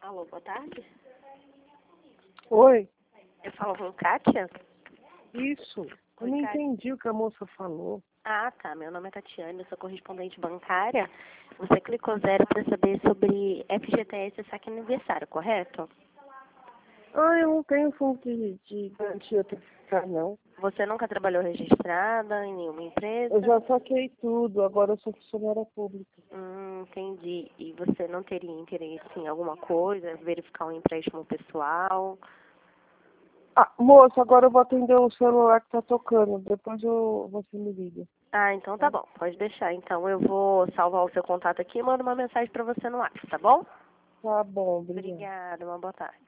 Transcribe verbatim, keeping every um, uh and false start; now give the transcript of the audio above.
Alô, boa tarde. Oi, Eu falo com Kátia? isso. Eu Oi, não Kátia. entendi o que a moça falou. Ah, tá. Meu nome é Tatiane, eu sou correspondente bancária. Você clicou zero para saber sobre F G T S saque aniversário, correto? Ah, eu não tenho fundo de, de garantia tributária, não. Você nunca trabalhou registrada em nenhuma empresa? Eu já saquei tudo, agora eu sou funcionária pública. Hum, entendi. E você não teria interesse em alguma coisa, verificar um empréstimo pessoal? Ah, moça, agora eu vou atender o celular que tá tocando. Depois eu, você me liga. Ah, então tá bom. Pode deixar. Então eu vou salvar o seu contato aqui e mando uma mensagem para você no WhatsApp, tá bom? Tá bom, obrigada. Obrigada, uma boa tarde.